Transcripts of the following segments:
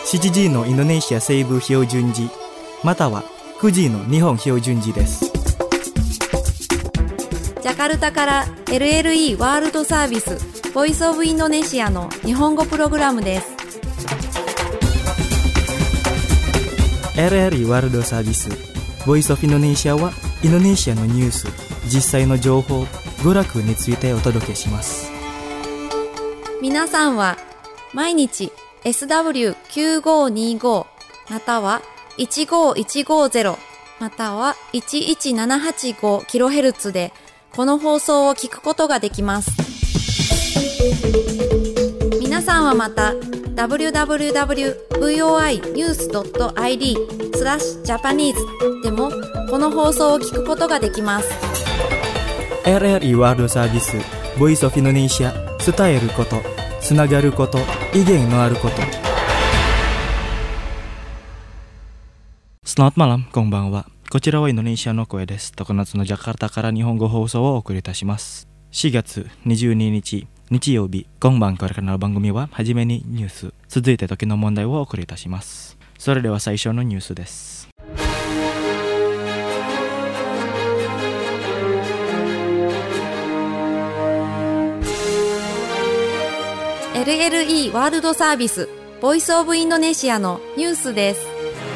7時のインドネシア西部標準時または9時の日本標準時です。 ジャカルタから LLE ワールドサービスボイスオブインドネシアの日本語プログラムです。 LLE ワールドサービスボイスオブインドネシアはインドネシアのニュース、実際の情報、娯楽についてお届けします。 皆さんは毎日 SW9525 または15150または 11785kHz でこの放送を聞くことができます。皆さんはまた www.voinews.id/Japanese でもこの放送を聞くことができます。 LLE ワールドサービスボイスオブインドネシア、伝えること、つながること、意見のあること。Selamat malam、こんばんは。こちらはインドネシアの声です。常夏のジャカルタから日本語放送をお送りいたします。4月22日日曜日、今晩からの番組ははじめにニュース、続いて時の問題をお送りいたします。それでは最初のニュースです。 LLE ワールドサービスボイスオブインドネシアのニュースです。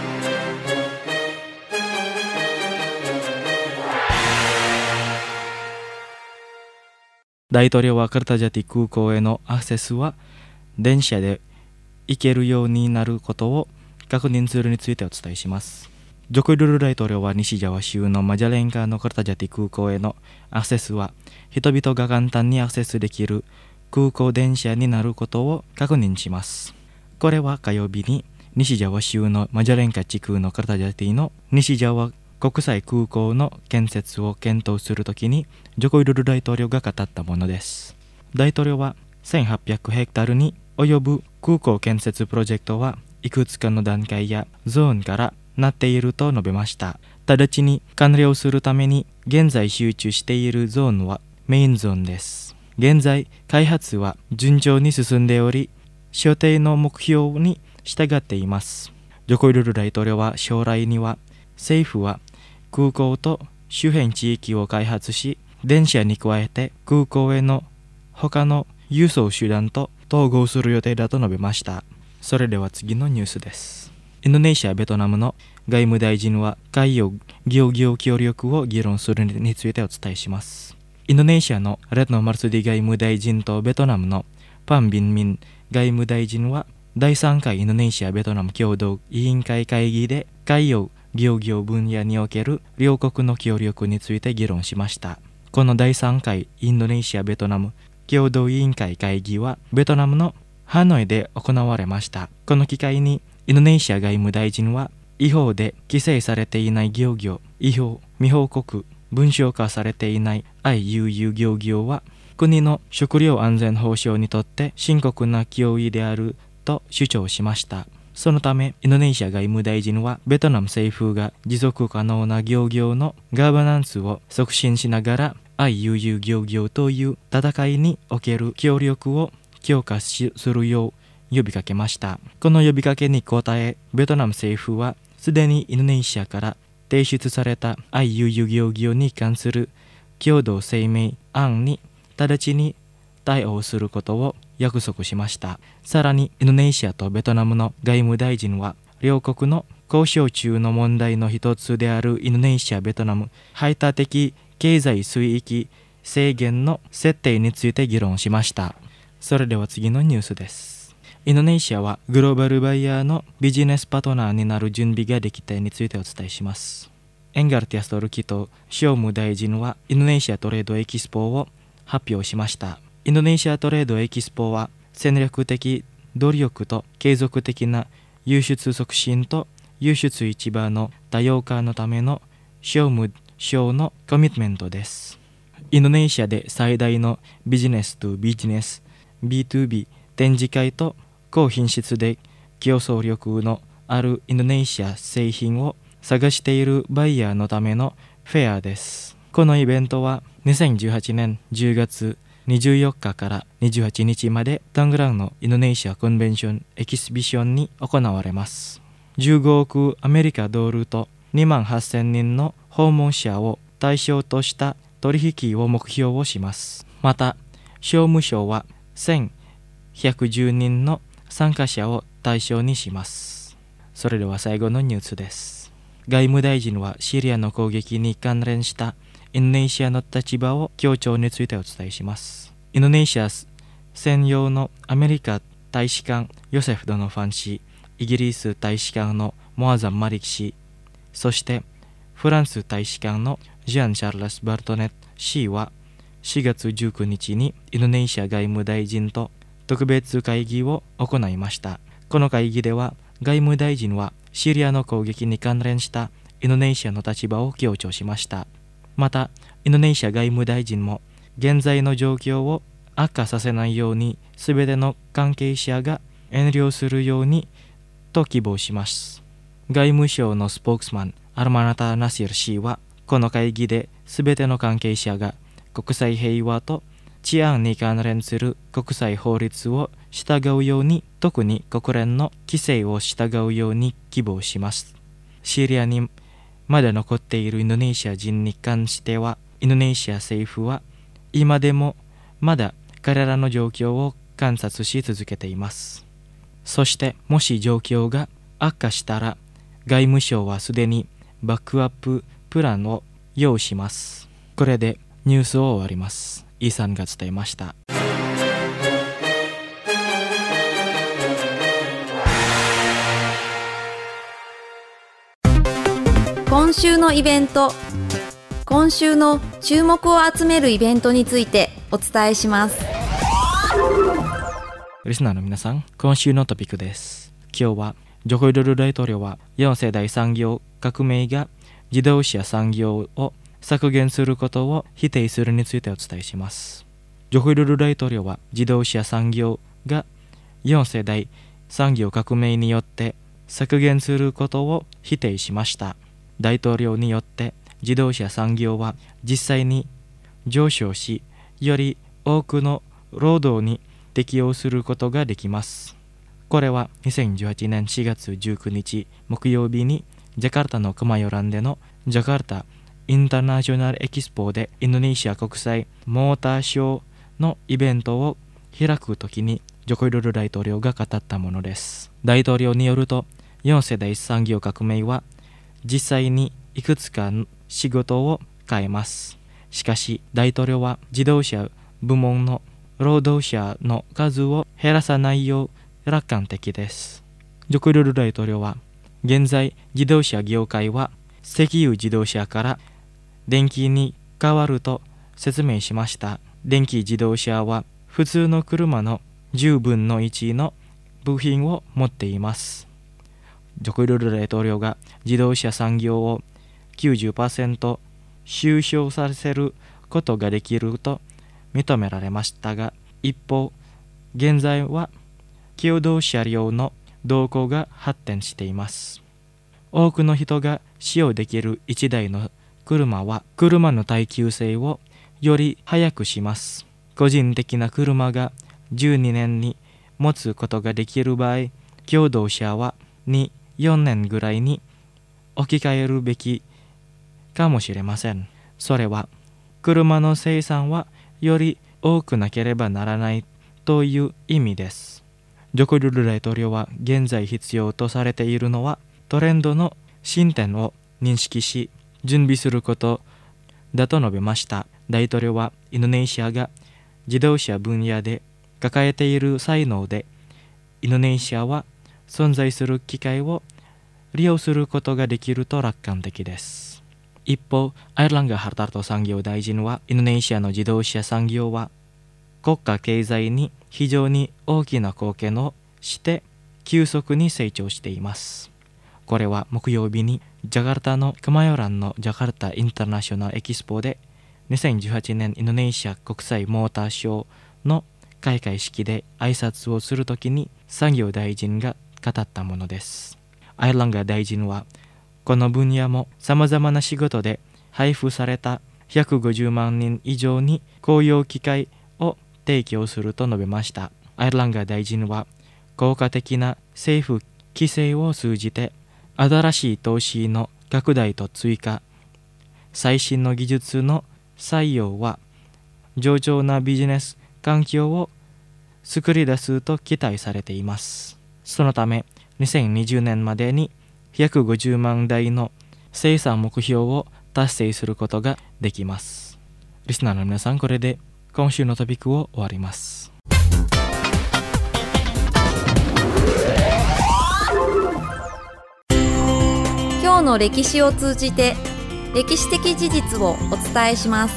大統領はカルタジャティ空港へのアクセスは電車で行けるようになることを確認するについてお伝えします。ジョコ・ウィドド大統領は西ジャワ州のマジャレンカのカルタジャティ空港へのアクセスは人々が簡単にアクセスできる空港電車になることを確認します。これは火曜日に西ジャワ州のマジャレンカ地区のカルタジャティの西ジャワ国際空港の建設を検討するときにジョコ・ウィドド大統領が語ったものです。大統領は1800ヘクタールに及ぶ空港建設プロジェクトはいくつかの段階やゾーンからなっていると述べました。直ちに完了するために現在集中しているゾーンはメインゾーンです。現在開発は順調に進んでおり、所定の目標に従っています。ジョコ・ウィドド大統領は将来には政府は空港と周辺地域を開発し、電車に加えて空港への他の輸送手段と統合する予定だと述べました。それでは次のニュースです。インドネシア、ベトナムの外務大臣は海洋漁業協力を議論するについてお伝えします。インドネシアのレッノ・マルスディ外務大臣とベトナムのパン・ビンミン外務大臣は第3回インドネシア・ベトナム共同委員会会議で海洋漁業分野における両国の協力について議論しました。この第3回インドネシア・ベトナム共同委員会会議はベトナムのハノイで行われました。この機会にインドネシア外務大臣は違法で規制されていない漁業、違法、未報告、文章化されていない IUU 漁業は国の食料安全保障にとって深刻な脅威であると主張しました。そのためインドネシア外務大臣はベトナム政府が持続可能な漁業のガバナンスを促進しながら IUU 漁業という戦いにおける協力を強化するよう呼びかけました。この呼びかけに応え、ベトナム政府はすでにインドネシアから提出された IUU 漁業に関する共同声明案に直ちに対応することを約束しました。さらにインドネシアとベトナムの外務大臣は両国の交渉中の問題の一つであるインドネシア・ベトナム排他的経済水域制限の設定について議論しました。それでは次のニュースです。インドネシアはグローバルバイヤーのビジネスパートナーになる準備ができたについてお伝えします。エンガルティアストルキト商務大臣はインドネシアトレードエキスポを発表しました。インドネシアトレードエキスポは戦略的努力と継続的な輸出促進と輸出市場の多様化のための商務省のコミットメントです。インドネシアで最大のビジネスとビジネス B2B 展示会と高品質で競争力のあるインドネシア製品を探しているバイヤーのためのフェアです。このイベントは2018年10月 24日から28日までタングランのインドネシアコンベンションエキシビションに行われます。15億アメリカドルと28,000人の訪問者を対象とした取引を目標をします。また、商務省は1,110人の参加者を対象にします。それでは最後のニュースです。外務大臣はシリアの攻撃に関連したインドネシアの立場を強調についてお伝えします。インドネシア専用のアメリカ大使館ヨセフ・ドノファン氏、イギリス大使館のモアザン・マリキ氏、そしてフランス大使館のジャン・チャールス・バルトネット氏は4月19日にインドネシア外務大臣と特別会議を行いました。この会議では外務大臣はシリアの攻撃に関連したインドネシアの立場を強調しました。また、インドネシア外務大臣も現在の状況を悪化させないようにすべての関係者が遠慮するようにと希望します。外務省のスポークスマンアルマナタ・ナシル氏はこの会議ですべての関係者が国際平和と治安に関連する国際法律を従うように、特に国連の規制を従うように希望します。シリアにまだ残っているインドネシア人に関しては、インドネシア政府は今でもまだ彼らの状況を観察し続けています。そしてもし状況が悪化したら、外務省はすでにバックアッププランを用意します。これでニュースを終わります。イーさんが伝えました。 今週のイベント、今週の注目を集めるイベントについてお伝えします。 リスナーの皆さん、今週のトピックです。今日はジョコ・ウィドド大統領は4世代産業革命が自動車産業を削減することを否定するについてお伝えします。ジョコ・ウィドド大統領は自動車産業が4世代産業革命によって削減することを否定しました。大統領によって自動車産業は実際に上昇し、より多くの労働に適用することができます。これは2018年4月19日木曜日にジャカルタのクマヨランでのジャカルタインターナショナルエキスポでインドネシア国際モーターショーのイベントを開くときにジョコ・ウィドド大統領が語ったものです。大統領によると、4世代産業革命は実際にいくつかの仕事を変えます。しかし大統領は自動車部門の労働者の数を減らさないよう楽観的です。ジョコ・ウィドド大統領は現在自動車業界は石油自動車から電気に変わると説明しました。電気自動車は普通の車の10分の1の部品を持っています。ジョコ・ウィドド大統領が自動車産業を 90% 縮小させることができると認められましたが、一方、現在は共同車両の動向が発展しています。多くの人が使用できる1台の車は車の耐久性をより早くします。個人的な車が12年に持つことができる場合、共同車は4年ぐらいに置き換えるべきかもしれません。それは車の生産はより多くなければならないという意味です。ジョコ・ウィドド大統領は現在必要とされているのはトレンドの進展を認識し準備することだと述べました。大統領はインドネシアが自動車分野で抱えている才能で、インドネシアは存在する機会を利用することができると楽観的です。一方、アイルランガ・ハルタルト産業大臣はインドネシアの自動車産業は国家経済に非常に大きな貢献をして急速に成長しています。これは木曜日にジャカルタのクマヨランのジャカルタインターナショナルエキスポで2018年インドネシア国際モーターショーの開会式で挨拶をするときに産業大臣が語ったものです。アイルランガ大臣はこの分野も様々な仕事で配布された150万人以上に雇用機会を提供すると述べました。アイルランガ大臣は効果的な政府規制を通じて新しい投資の拡大と追加、最新の技術の採用は上々なビジネス環境を作り出すと期待されています。そのため2020年までに150万台の生産目標を達成することができます。リスナーの皆さん、これで今週のトピックを終わります。 今日の歴史を通じて歴史的事実をお伝えします。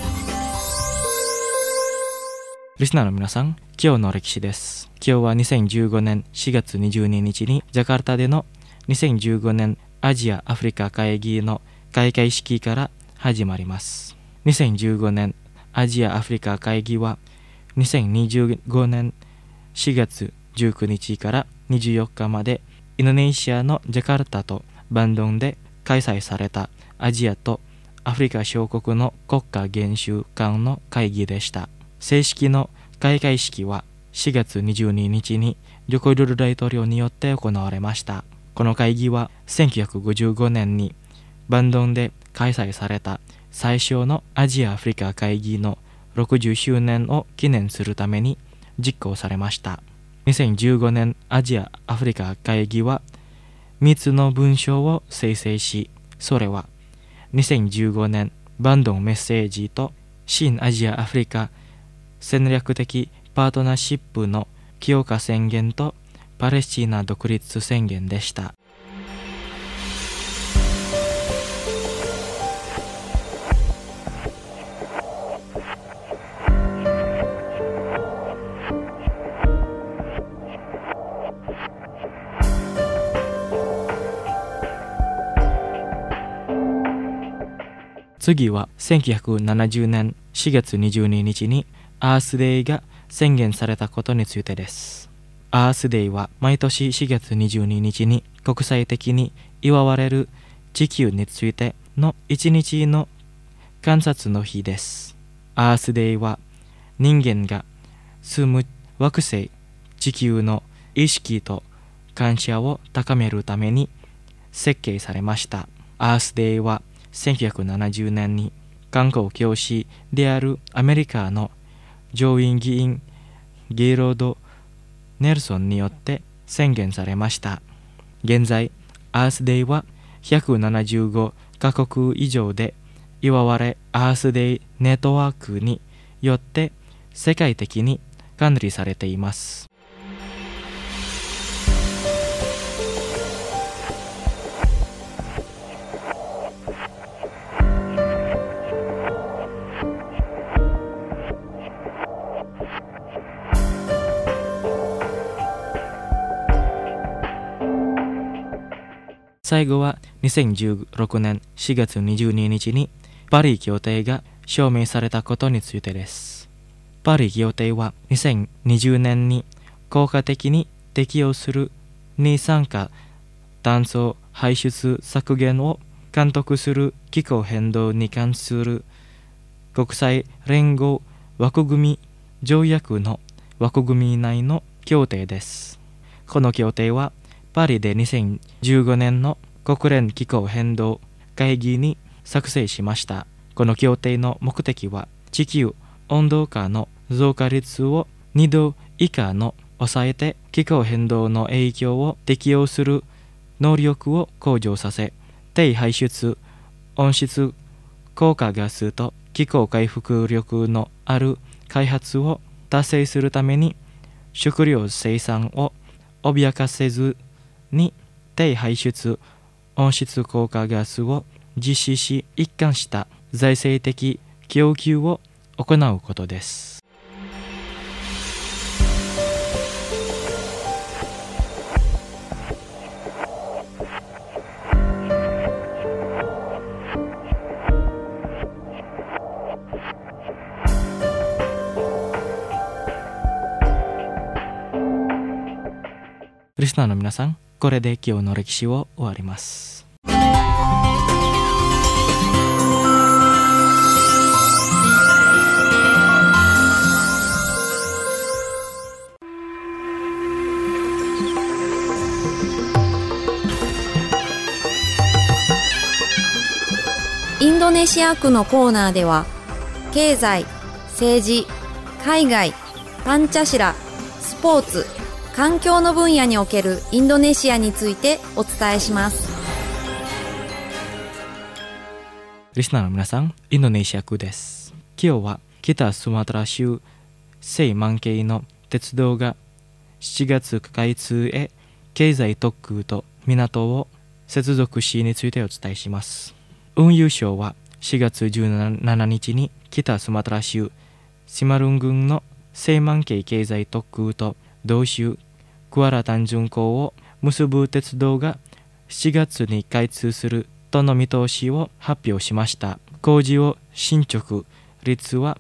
リスナーの皆さん、今日の歴史です。今日は2015年4月22日にジャカルタでの2015年アジア・アフリカ会議の開会式から始まります。2015年アジア・アフリカ会議は2025年4月19日から24日までインドネシアのジャカルタとバンドンで開催されたアジアとアフリカ諸国の国家元首間の会議でした。正式の開会式は4月22日にジョコ・ウィドド大統領によって行われました。この会議は1955年にバンドンで開催された最初のアジア・アフリカ会議の60周年を記念するために実行されました。2015年アジア・アフリカ会議は3つの文章を生成し、それは2015年バンドンメッセージと新アジア・アフリカ戦略的パートナーシップの強化宣言とパレスチナ独立宣言でした。次は1970年4月22日にアースデーが宣言されたことについてです。アースデーは毎年4月22日に国際的に祝われる地球についての1日の観察の日です。アースデーは人間が住む惑星地球の意識と感謝を高めるために設計されました。アースデーは1970年に観光教師であるアメリカの上院議員ゲイロード・ネルソンによって宣言されました。現在、アースデーは175カ国以上で祝われ、アースデーネットワークによって世界的に管理されています。最後は2016年4月22日にパリ協定が署名されたことについてです。パリ協定は2020年に効果的に適用する二酸化炭素排出削減を監督する気候変動に関する国際連合枠組み条約の枠組み内の協定です。この協定はパリで2015年の国連気候変動会議に作成しました。この協定の目的は地球温暖化の増加率を2度以下の抑えて気候変動の影響を適応する能力を向上させ、低排出温室効果ガスと気候回復力のある開発を達成するために食料生産を脅かせずに低排出温室効果ガスを実施し、一貫した財政的供給を行うことです。リスナーの皆さん、これで今日の歴史を終わります。 インドネシア区のコーナーでは、経済、政治、海外、パンチャシラ、スポーツ、環境の分野におけるインドネシアについてお伝えします。 リスナーの皆さん、インドネシア区です。今日は北スマトラ州セイマン系の鉄道が7月開通へ経済特区と港を接続しについてお伝えします。運輸省は4月17日に北スマトラ州シマルン郡のセイマン系経済特区と同州クアラタンジュン港を結ぶ鉄道が7月に開通するとの見通しを発表しました。工事を進捗率は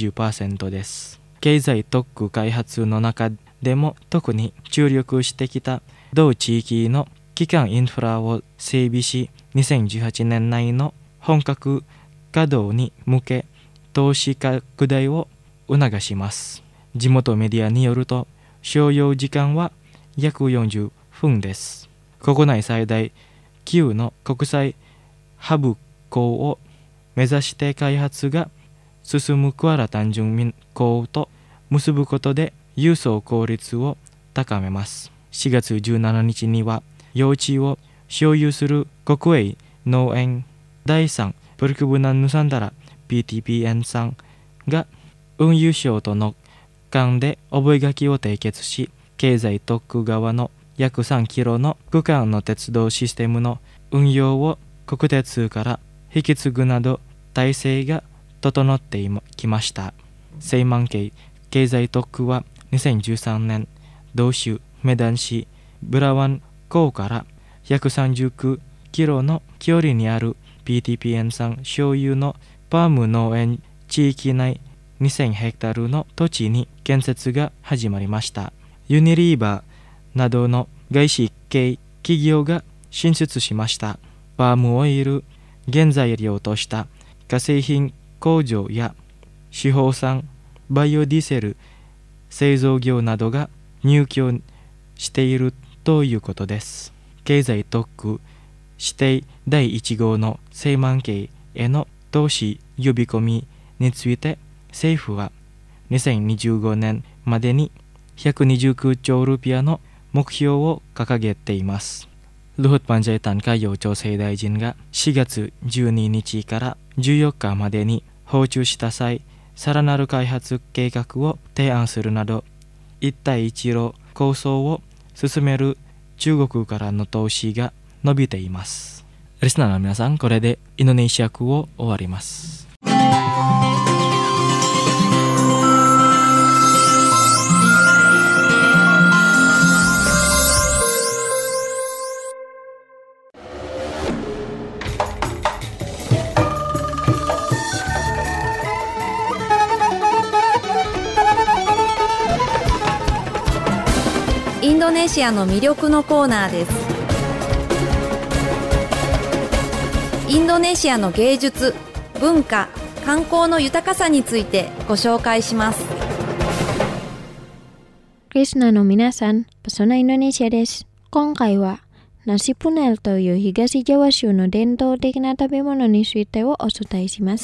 80% です。経済特区開発の中でも特に注力してきた同地域の基幹インフラを整備し、2018年内の本格稼働に向け投資拡大を促します。地元メディアによると、所要時間は約40分です。国内最大級の国際ハブ港を目指して開発が進むクアラタンジュン港と結ぶことで輸送効率を高めます。4月17日には用地を所有する国営農園第3プルクブナンヌサンダラ PTPN さんが運輸省との間で覚書を締結し、経済特区側の約3キロの区間の鉄道システムの運用を国鉄から引き継ぐなど体制が整ってきました。セイマン系経済特区は2013年同州メダン市ブラワン港から約39キロの距離にある PTPN さん所有のパーム農園地域内2000ヘクタールの土地に建設が始まりました。ユニリーバーなどの外資系企業が進出しました。パームオイル原材料とした化成品工場や手法産バイオディーゼル製造業などが入居しているということです。経済特区指定第1号のセイマン系への投資呼び込みについて政府は2025年までに129兆ルピアの目標を掲げています。ルフッパンジャイタン海洋調整大臣が4月12日から14日までに訪中した際、さらなる開発計画を提案するなど一帯一路構想を進める中国からの投資が伸びています。リスナーの皆さん、これでインドネシア区を終わります。 インドネシアの魅力のコーナーです。インドネシアの芸術、文化、観光の豊かさについてご紹介します。 リスナーの皆さん、パソナインドネシアです。今回はナシプネルという東ジャワ州の伝統的な食べ物についてをお伝えします。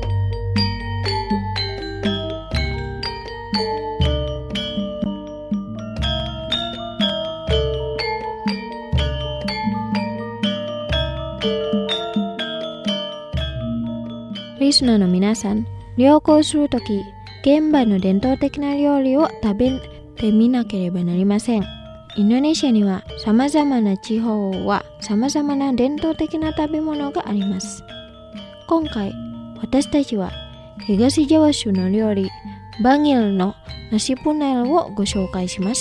リスナーの皆さん、旅行するとき、現場の伝統的な料理を食べてみなければなりません。インドネシアには様々な地方は様々な伝統的な食べ物があります。今回、私たちは東ジャワ州の料理、バギルのナシプネルをご紹介します。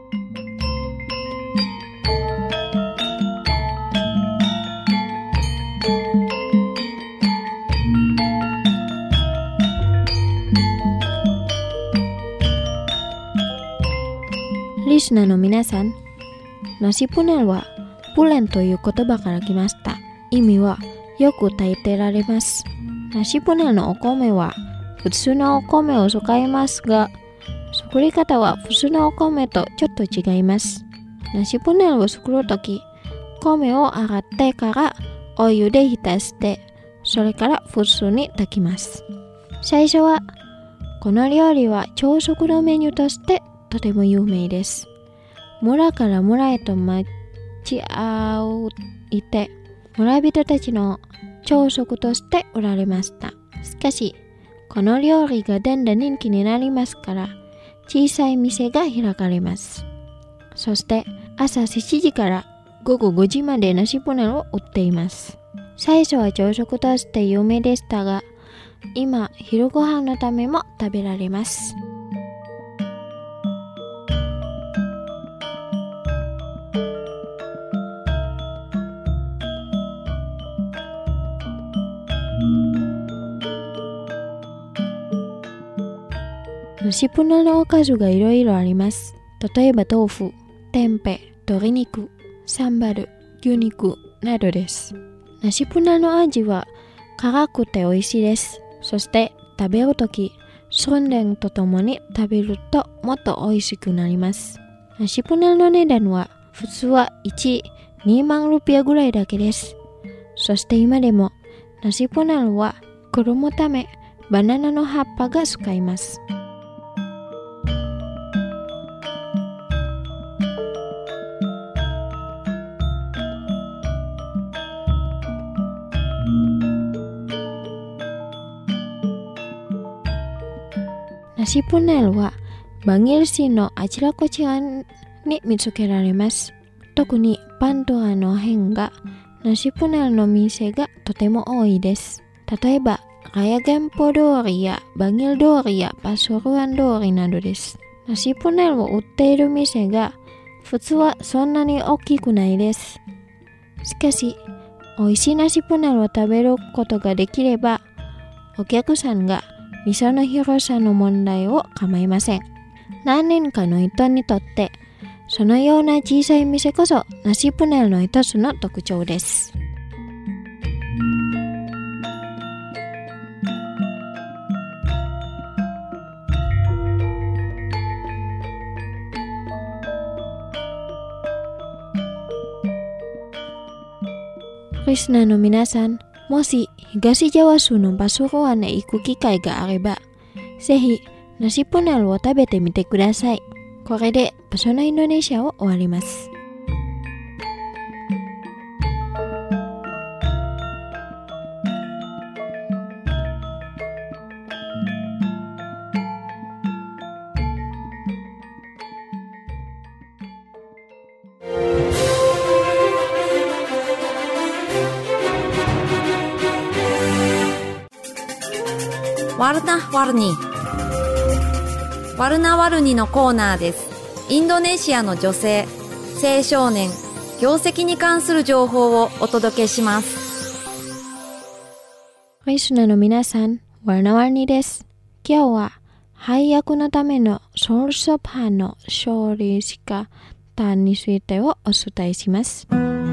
リスナーの皆さん、ナシプネルはプレンという言葉から来ました。意味はよく炊いてられます。ナシプネルのお米は普通のお米を使いますが、作り方は普通のお米とちょっと違います。ナシプネルを作るとき、米を洗ってからお湯で浸して、 それから普通に炊きます。最初はこの料理は朝食のメニューとしてとても有名です。村から村へと待ち合いて村人たちの朝食として売られました。しかしこの料理がだんだん人気になりますから小さい店が開かれます。そして朝7時から午後5時までナシポネルを売っています。最初は朝食として有名でしたが、今昼ご飯のためも食べられます。ナシポネルのおかずがいろいろあります。例えば豆腐、天ぺ、鶏肉、サンバル、牛肉などです。ナシポネルの味は辛くて美味しいです。そして食べるとき、スンデンとともに食べるともっと美味しくなります。ナシポネルの値段は普通は2万ルピアぐらいだけです。そして今でもナシポネルは衣のためバナナの葉っぱが使います。ナシポネルはバギル市のあちらこちらに見つけられます。特にパントアの辺がナシポネルの店がとても多いです。例えばラヤゲンポ通りやバギル通りやパソルアン通りなどです。ナシポネルを売っている店が普通はそんなに大きくないです。しかし美味しいナシポネルを食べることができればお客さんが店の広さの問題を構いません。何人かの人にとってそのような小さい店こそナシポネルの一つの特徴です。リスナーの皆さん、もし東ジャワ州のパソルアンへ行く機会があれば、ぜひナシポネルを食べてみてください。これでパソナインドネシアを終わります。 ワルナワルニワルナワルニのコーナーです。インドネシアの女性、青少年、業績に関する情報をお届けします。 リスナーの皆さん、ワルナワルニです。今日は配役のためのソルソパの処理仕方についてをお伝えします。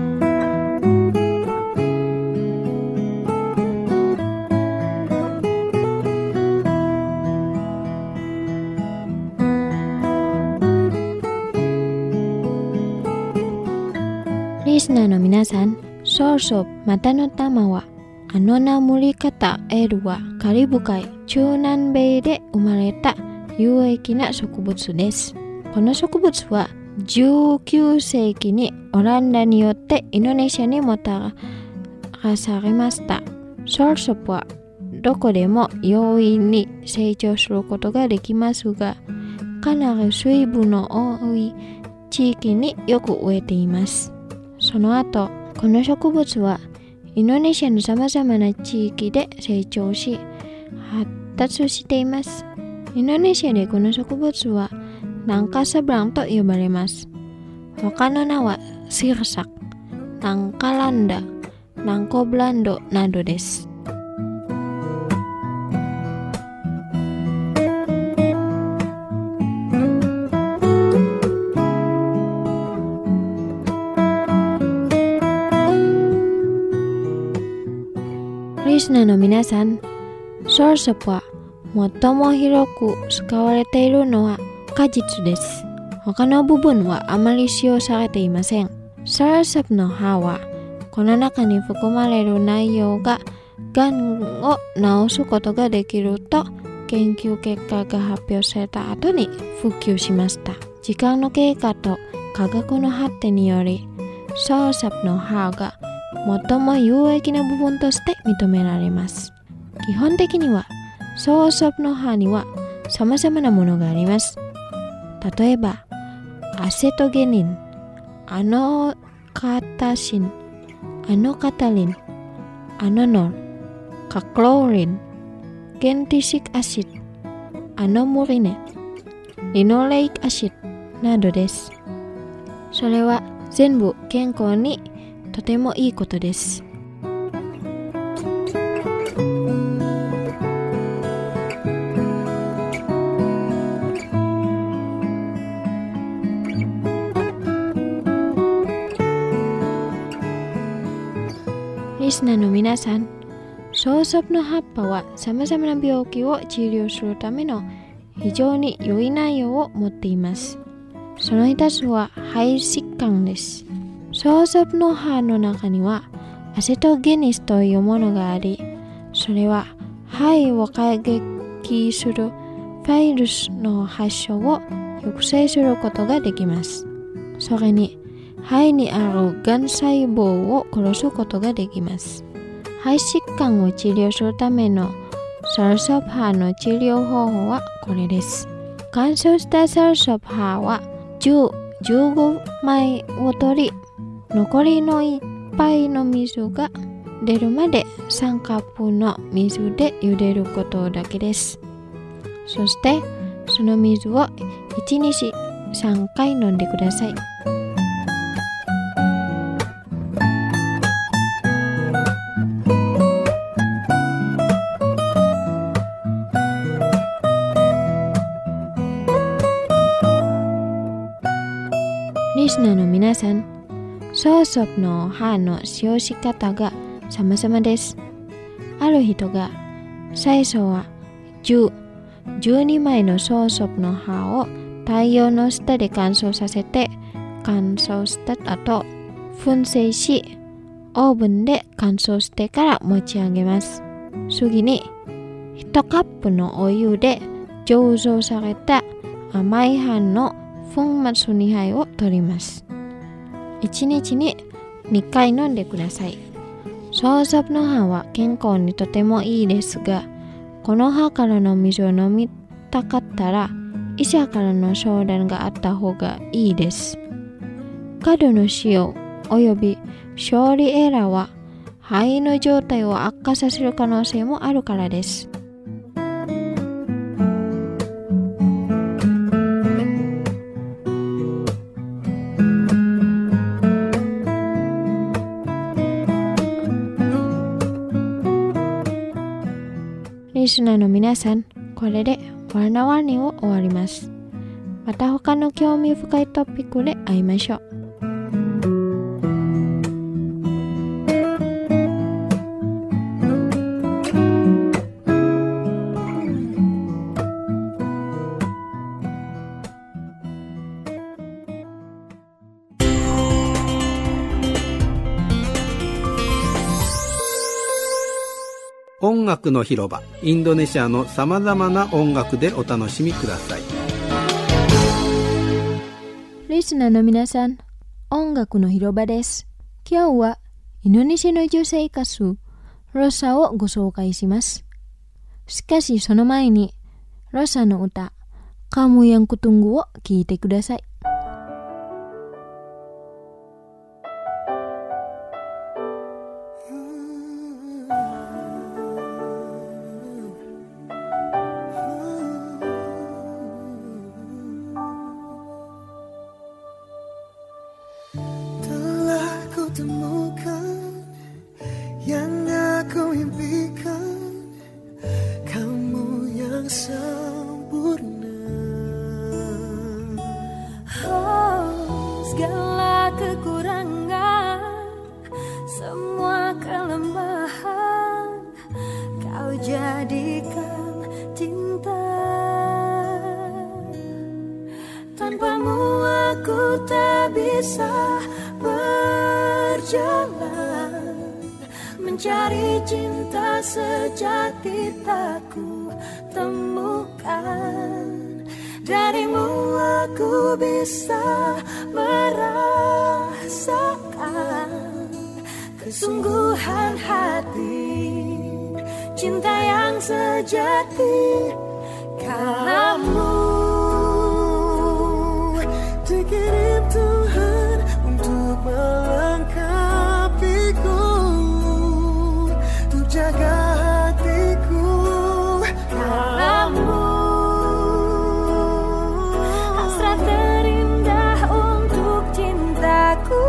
リスナーの皆さん、ソルソまたの玉はアノナムリカタエルはカリブ海中南米で生まれた有益な植物です。この植物は19世紀にオランダによってインドネシアにもたらされました。ソルソはどこでも容易に成長することができますが、かなり水分の多い地域によく植えています。その後、この植物はインドネシアのさまざまな地域で成長し発達しています。インドネシアでこの植物はナンカサブランと呼ばれます。他の名はシルサク、ナンカランダ、ナンコブランドなどです。リスナーの皆さん、ソルソは最も広く使われているのは果実です。他の部分はあまり使用されていません。ソルソの葉はこの中に含まれる内容ががんを治すことができると研究結果が発表された後に普及しました。時間の経過と科学の発展によりソウサプの葉が最も有益な部分として認められます。基本的にはソウサプの葉には様々なものがあります。例えばアセトゲニン、アノカタシン、アノカタリン、アノノル、カクローリン、ゲンティシックアシッド、アノムリネ、リノレイクアシッドなどです。それは全部健康にとてもいいことです。リスナーの皆さん、ソウサプの葉っぱは様々な病気を治療するための非常に良い内容を持っています。その一つは肺疾患です。ソウサプの葉の中にはアセトゲニスというものがあり、それは肺を攻撃するウイルスの発症を抑制することができます。それに肺にあるがん細胞を殺すことができます。肺疾患を治療するためのソウサプ葉の治療方法はこれです。乾燥したソウサプ葉は10、15枚を取り、残りの1杯の水が出るまで3カップの水で茹でることだけです。そしてその水を1日3回飲んでください。リスナーの皆さん、ソウサプの葉の使用し方が様々です。ある人が最初は10、12枚のソウサプの葉を太陽の下で乾燥させて、乾燥した後、燻製し、オーブンで乾燥してから持ち上げます。次に、1カップのお湯で醸造された甘い葉の粉末2杯を取ります。1日に2回飲んでください。ソウサプの葉は健康にとてもいいですが、この葉からの水を飲みたかったら医者からの相談があった方がいいです。過度の使用および処理エラーは肺の状態を悪化させる可能性もあるからです。リスナーの皆さん、これでワナワニを終わります。また他の興味深いトピックで会いましょう。 音楽の広場、インドネシアのさまざまな音楽でお楽しみください。 リスナーの皆さん、音楽の広場です。今日はインドネシアの女性歌手ロサをご紹介します。しかしその前にロサの歌Kamu Yang Kutungguを聴いてください。 Segala kekurangan, semua kelemahan, kau jadikan cinta. Tanpamu aku tak bisa berjalan, mencari cinta sejati tak ku temukan. Darimu aku bisa merasakan kesungguhan hati, cinta yang sejati. Kamu dikirim Tuhan untuk melengkapiku, untuk jaga hatiku. Kamu hasrat terindah untuk cintaku,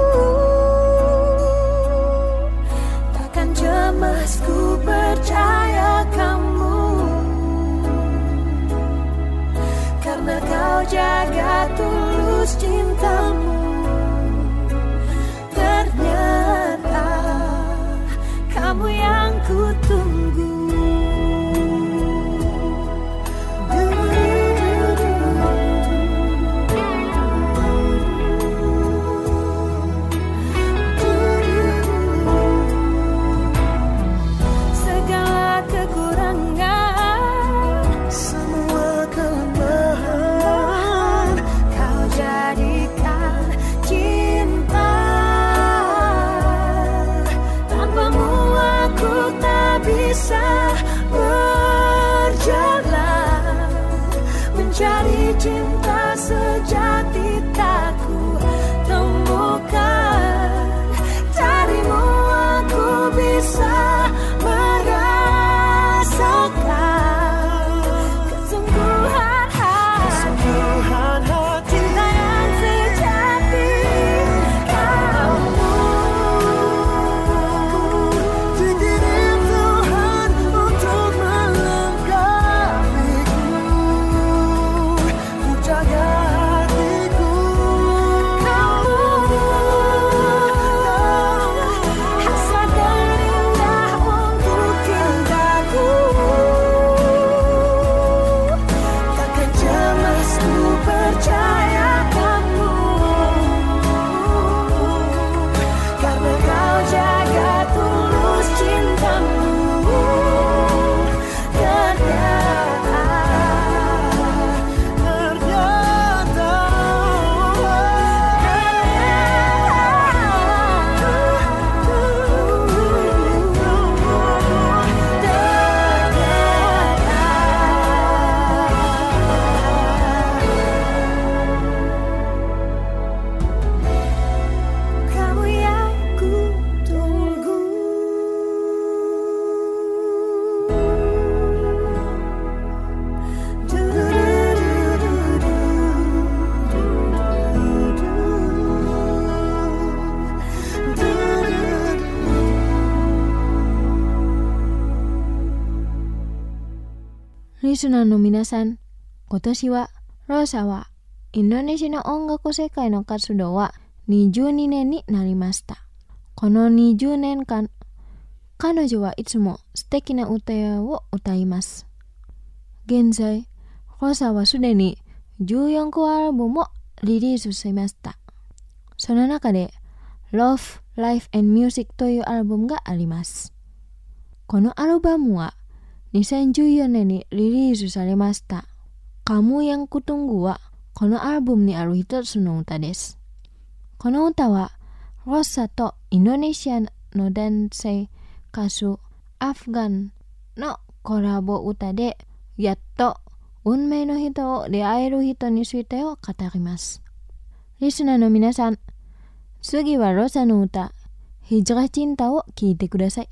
takkan cemas ku percaya kamu, karena kau jaga tulus cintamu. Ternyata kamu yang ku tunggu. Segala kekurangan, semua kelemahan, kau jadikan cinta. Tanpamu aku tak bisa berjalan, mencari cinta sejati tak ku temukan. Darimu aku bisa merasakan kesungguhan hati, cinta yang sejati. Kamu dikirim Tuhan untuk melengkapiku, untuk jaga hatiku. Kamu hasrat terindah untuk cintaku, takkan cemas ku percaya kamu, karena kau jaga tulus cintamu. Kamu yang ku tunggu. Listenerの皆さん、今年はローサはインドネシアの音楽世界の活動は22年になりました。この20年間、彼女はいつも素敵な歌を歌います。現在、ローサはすでに14個アルバムをリリースしました。その中で Love, Life and Music というアルバムがあります。このアルバムは2014年にリリースされました。Kamu yang Kutungguはこのアルバムにある一つの歌です。この歌はロッサとインドネシアの男性歌手アフガンのコラボ歌で、やっと運命の人を出会える人についてを語ります。リスナーの皆さん、次はロッサの歌ヒジラチンタを聴いてください。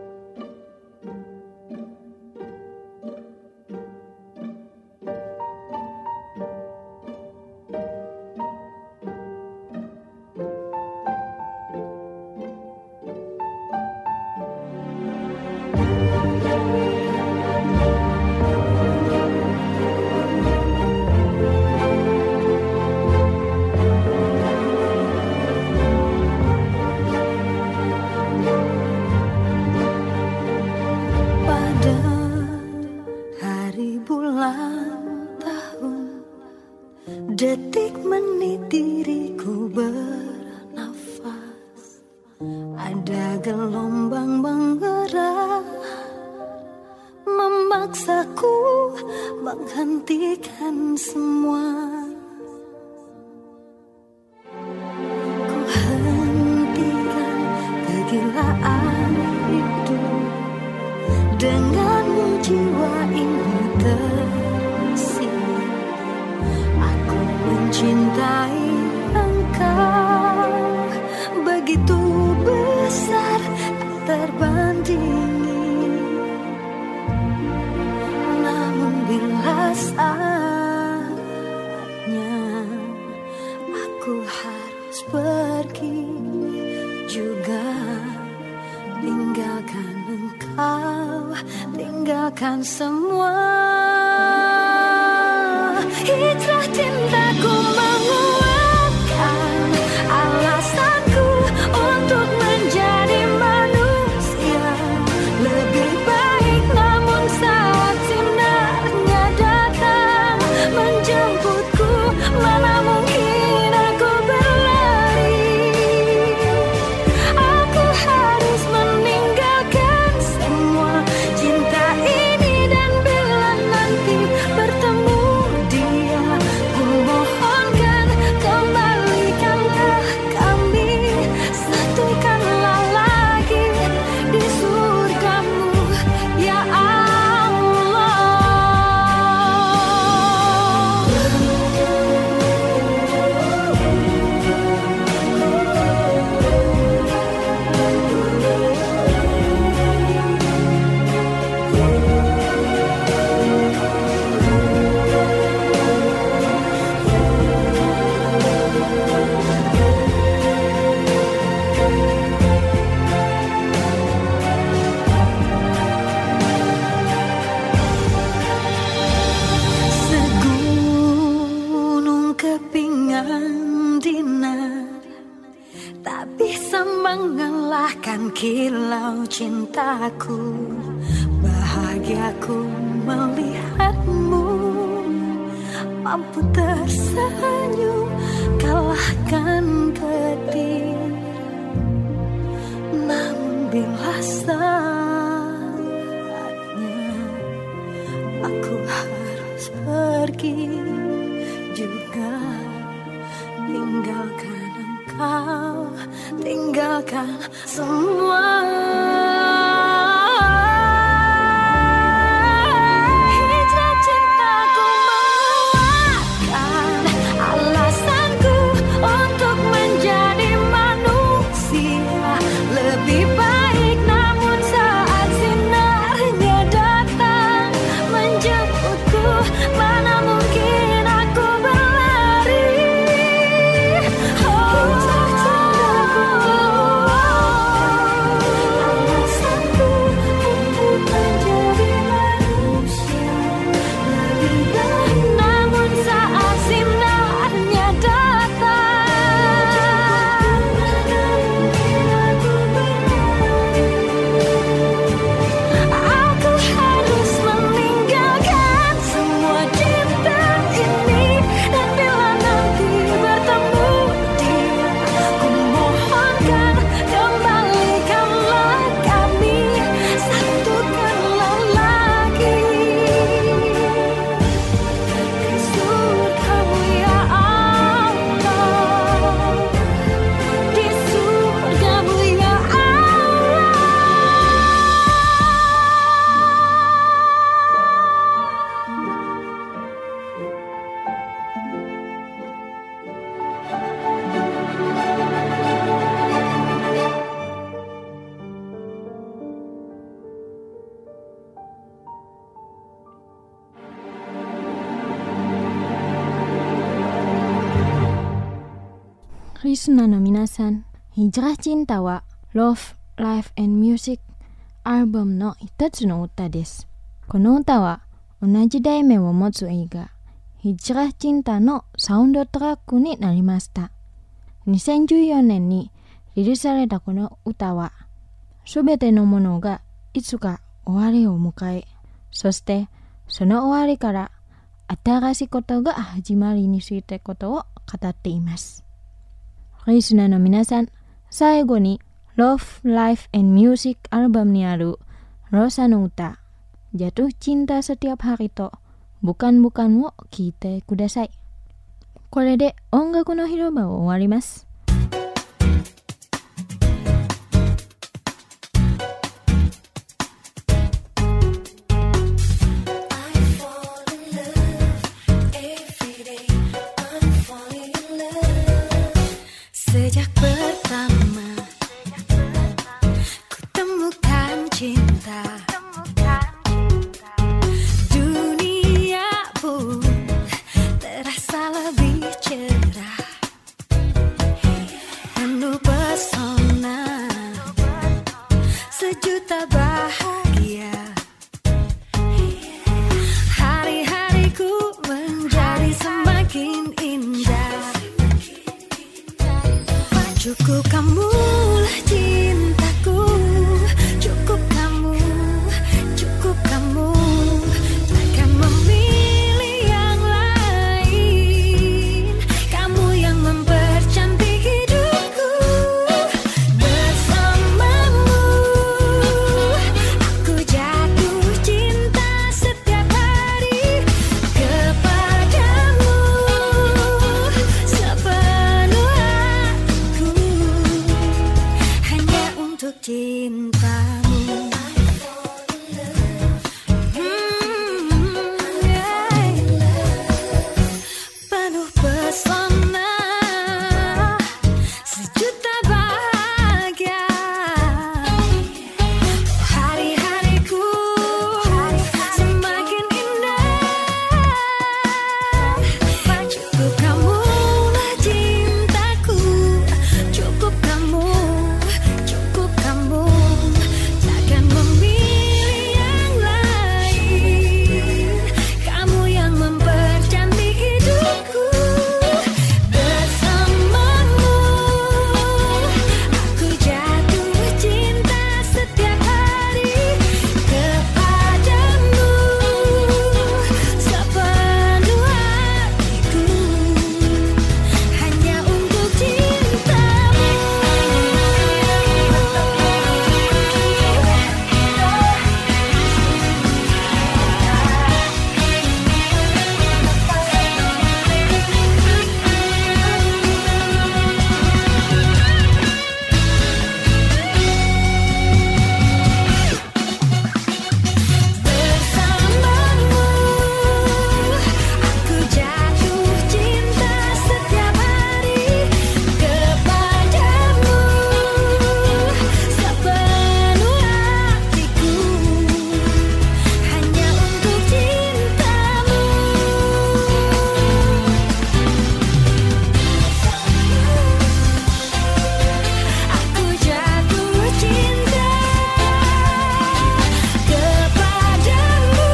Detik menit diriku bernafas, ada gelombang bangga memaksaku menghentikan semua. Ku hentikan kegilaan hidup dengan jiwa ini tersi. Aku mencintai engkau begitu besar tak terbandingi. Namun bila saatnya aku harus pergi juga, tinggalkan engkau, tinggalkan semua. Hijrah cintaku menguatkan alasanku untuk menjadi manusia lebih baik. Namun saat sinarnya datang menjemputku, mana mungkin aku berlari. Aku harus meninggalkan semua cinta ini, dan bila nanti bertemu dia, ku mohonkan kembalikanlah kami, satukanlah lagi di surgamu ya Allah. Segunung kepingan dinar tak bisa mengalahkan kilau cintaku. Bahagiaku melihatmu mampu tersenyum kalahkan pedih. Namun bila saatnya aku harus pergi juga, tinggalkan engkau, tinggalkan semua. Hijrah cintaku menguatkan alasanku untuk menjadi manusia lebih baik. Namun saat sinarnya datang menjemputku, mana mungkin aku berlari. Alasanku untuk menjadi manusia lebih baik. Namun saat sinarnya datang, mana mungkin aku berlari. Aku harus meninggalkan semua cinta ini, dan bila nanti bertemu dia, ku mohonkan kembalikanlah kami, satukanlah lagi di surgamu ya Allah, di surgamu ya Allah. Listenerの皆さん、ヒジラチンタは Love, Life and Music アルバムの一つの歌です。この歌は同じ題名を持つ映画ヒジラチンタのサウンドトラックになりました。2014年にリリースされたこの歌は、すべてのものがいつか終わりを迎え、そしてその終わりから新しいことが始まりについてことを語っています。リスナーの皆さん、最後に Love, Life and Music アルバムにあるローサの歌 jatuh cinta setiap hari to bukan wo kite kudasai. Kore de ongaku no hiroba wo owarimasu. Sejak pertama ku temukan cinta, dunia pun terasa lebih cerah, penuh pesona, sejuta bahagia. Hari-hariku menjadi semakin indah. Cukup kamulah cintaku, cukup kamu, takkan memilih yang lain. Kamu yang mempercantik hidupku, bersamamu aku jatuh cinta setiap hari kepadamu sepenuh hatiku, hanya untuk cintamu. Penuh pesona, sejuta bahagia. Hari-hariku semakin indah. Cukup kamulah cintaku, cukup kamu, takkan memilih yang lain. Kamu yang mempercantik hidupku, bersamamu aku jatuh cinta setiap hari kepadamu sepenuh hatiku, hanya untuk cintamu. Bersamamu aku jatuh cinta setiap hari kepadamu sepenuh hatiku, hanya untuk cintamu. Aku jatuh cinta kepadamu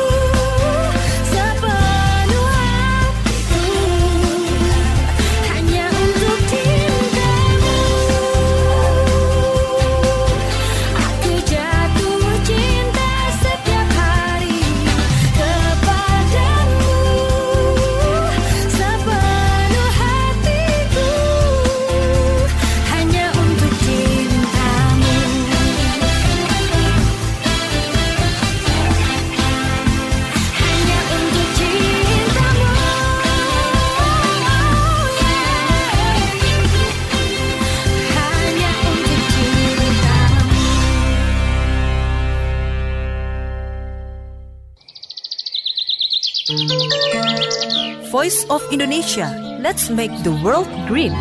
sepenuh hatiku, hanya untuk cintamu. Aku jatuh cinta setiap hari kepadamu sepenuh hatiku, hanya untuk cintamu. Hanya untuk cintamu. Hanya untuk cintamu. Voice of Indonesia. Let's make the world green.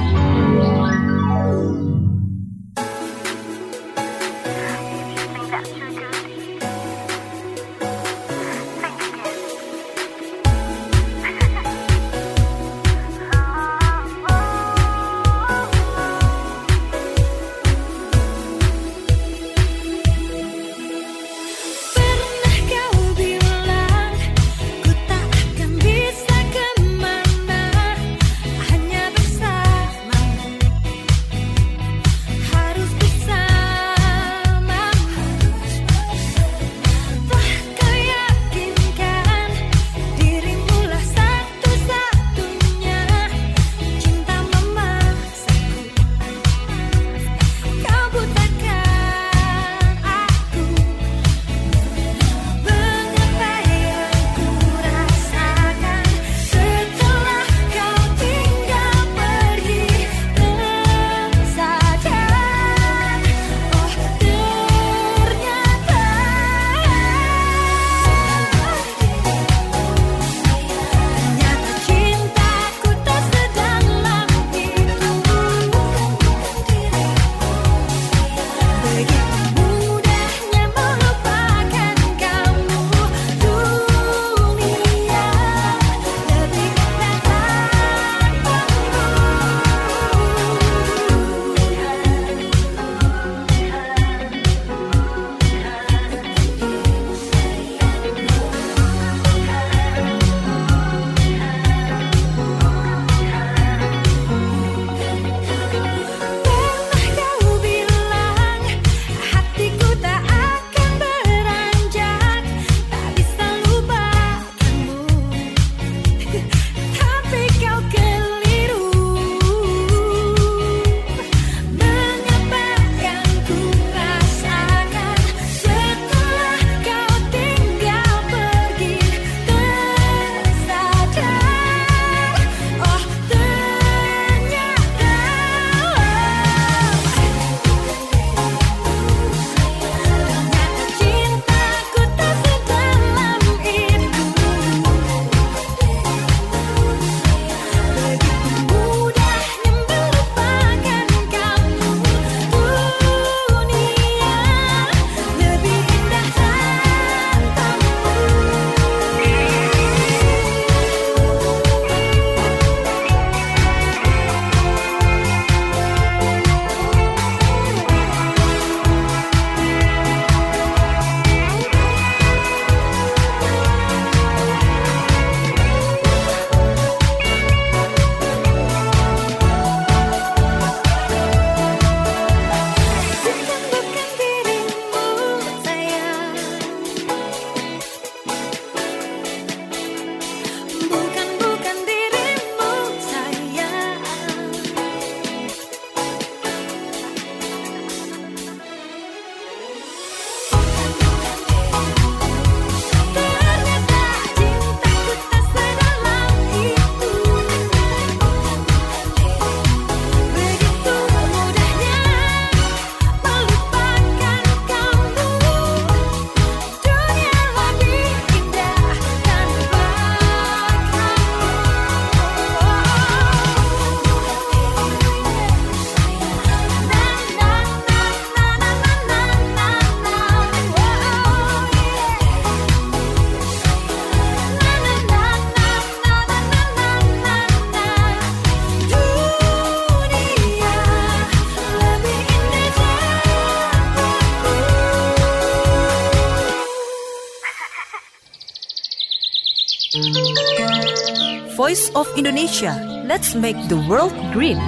Pernah kau bilang ku tak akan bisa kemana, hanya bersamamu. Voice of Indonesia. Let's make the world green.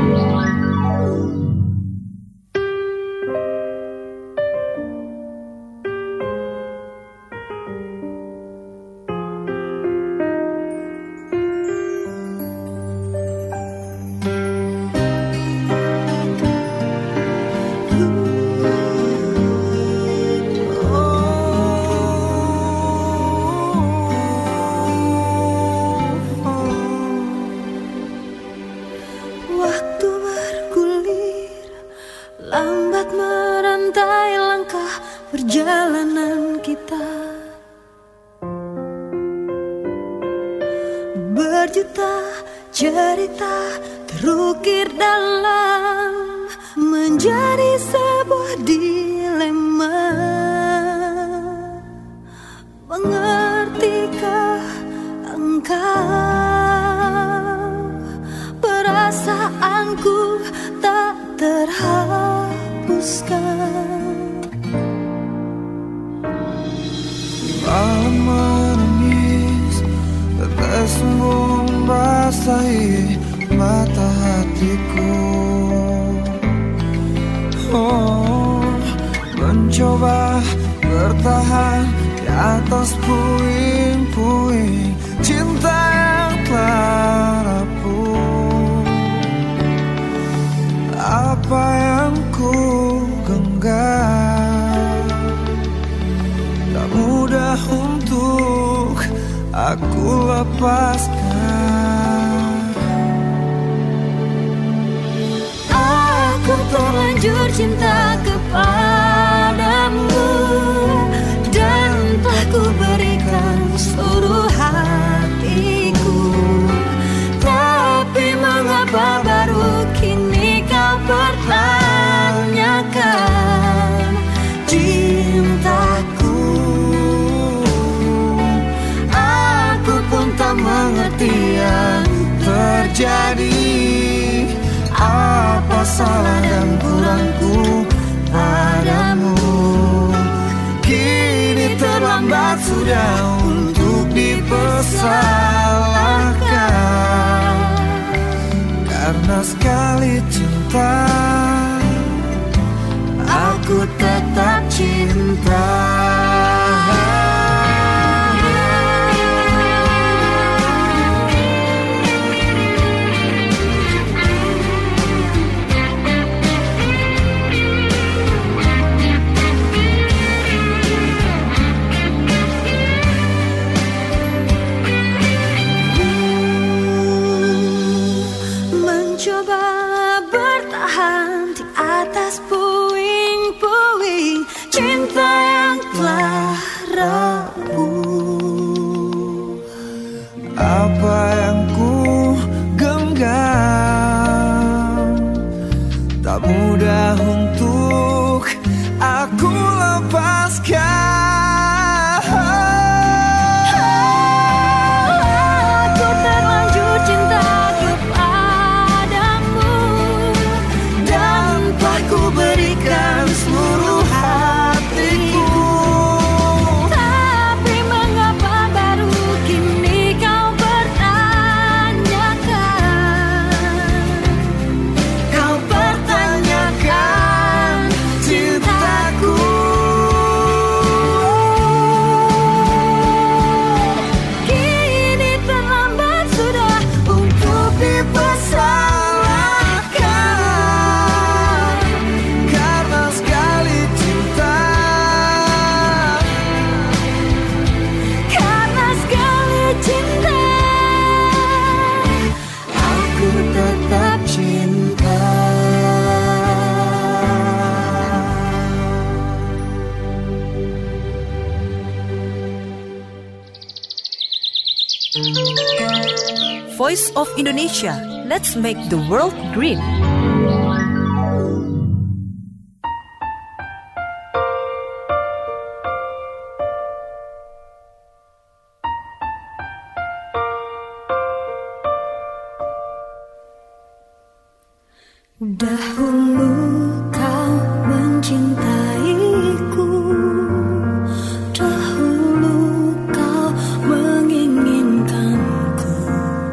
Perjalanan kita berjuta cerita terukir dalam menjadi sebuah dilema. Mengertikah engkau perasaanku tak terhapuskan? Malam menangis, tetes membasahi mata hatiku. Oh, mencoba bertahan di atas puing-puing cinta yang telah rapuh. Apa yang ku genggam mudah untuk aku lepaskan. Aku terlanjur cinta kepadamu dan telah ku berikan seluruh hatiku. Tapi mengapa baru kini kau pertanyakan cintaku? Mengerti yang terjadi. Apa salah dan kurangku padamu? Kini terlambat sudah untuk dipersalahkan. Karena sekali cinta, aku tetap cinta. Apa yang ku genggam tak mudah untuk aku lepaskan. Aku terlanjur cinta kepadamu dan telah ku berikan seluruh hatiku. Voice of Indonesia. Let's make the world green. Dahulu kau mencintaiku, dahulu kau menginginkanku.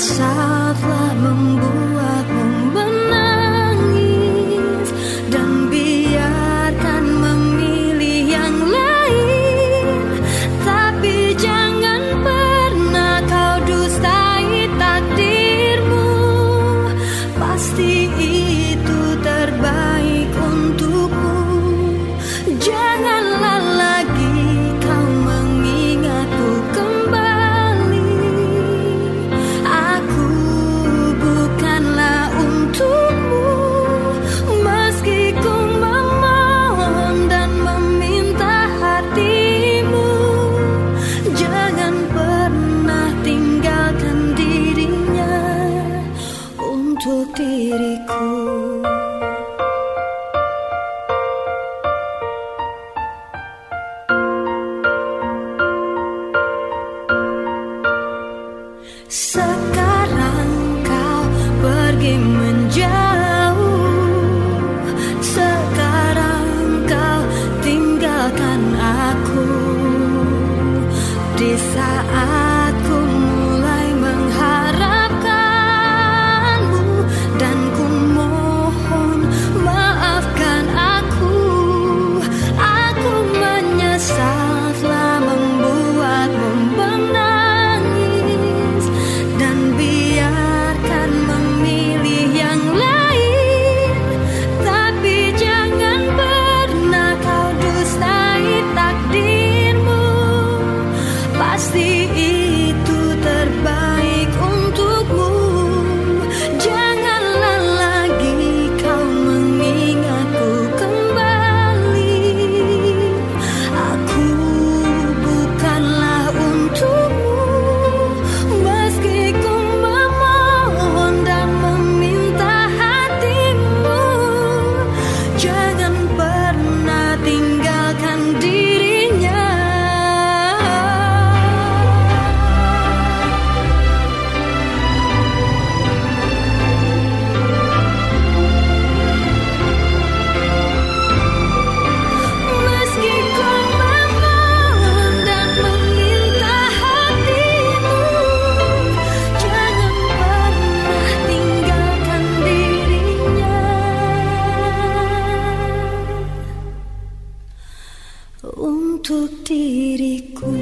rasa telah membuatmu menangis, dan biarkan memilih yang lain. Tapi jangan pernah kau dustai takdirmu. Pasti itu terbaik untukmu. Janganlah lagi kau mengingatku kembali. Aku bukanlah untukmu. Meski ku memohon dan meminta hatimu, jangan pernah tinggalkan dirinya untuk diriku. Sekarang kau pergi menjauh. Sekarang kau tinggalkan aku. Di saat ku mulai mengharapkanmu, dan ku mohon maafkan aku. Aku menyesal telah membuatmu menangis, dan biarkan memilih yang lain. Tapi jangan pernah kau dustai takdirmu. Pasti itu terbaik untukmu. Janganlah lagi kau mengingatku kembali. Aku bukanlah untukmu. Meski ku memohon dan meminta hatimu, jangan pernah tinggalkan dirinya. Meski ku memohon dan meminta hatimu, jangan pernah tinggalkan dirinya untuk diriku.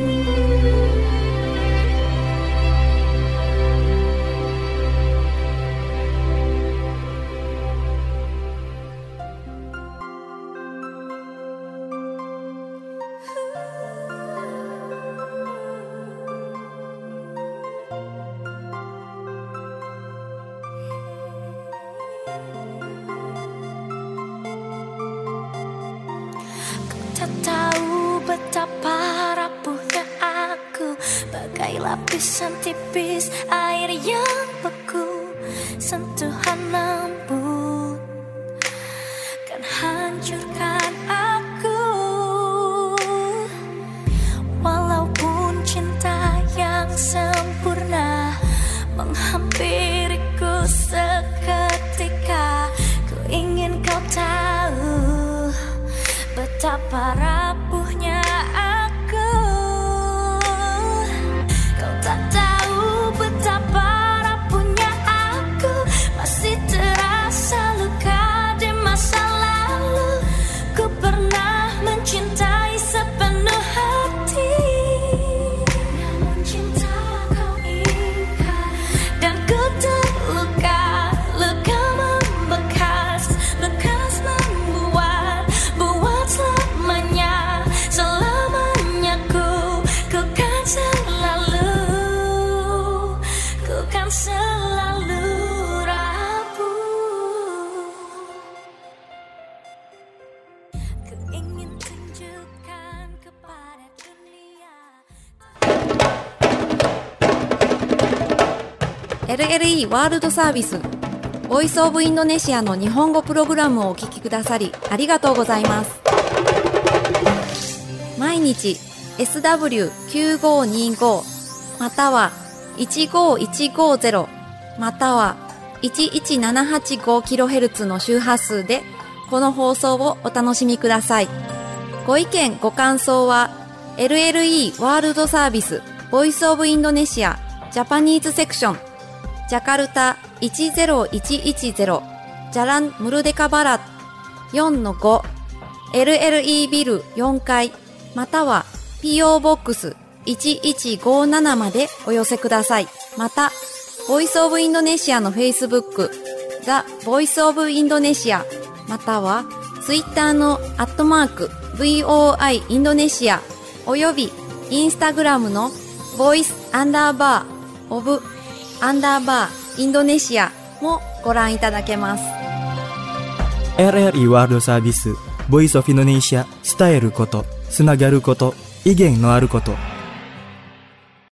Tak tahu betapa rapuhnya aku, bagai lapisan tipis air yang beku. Sentuhan lembut kan hancurkan aku. Walaupun cinta yang sempurna menghampiriku seketika, ku ingin kau tahu betapa rapuhnya aku. Kau tak tahu betapa rapuhnya aku. Masih terasa luka di masa lalu. Ku pernah mencintai sepenuh hati, namun cinta kau ingkar, dan ku terluka. Luka membekas, bekas membuat selamanya, selamanya ku kan selalu rapuh. Ku ingin tunjukkan kepada dunia. LLE ワールドサービスボイスオブインドネシアの日本語プログラムをお聞きくださりありがとうございます。毎日 SW9525 または15150または 11785kHz の周波数でこの放送をお楽しみください。ご意見ご感想は LLE ワールドサービスボイスオブインドネシアジャパニーズセクションジャカルタ10110ジャランムルデカバラ 4-5 LLE ビル4階または PO ボックス1157までお寄せください。また、ボイスオブインドネシアの Facebook、ザ・ボイスオブインドネシア、または Twitter の@VOI インドネシア、および Instagram の voice_of_インドネシアもご覧いただけます。 RRI ワールドサービス、ボイスオブインドネシア、伝えること、つながること、意見のあること。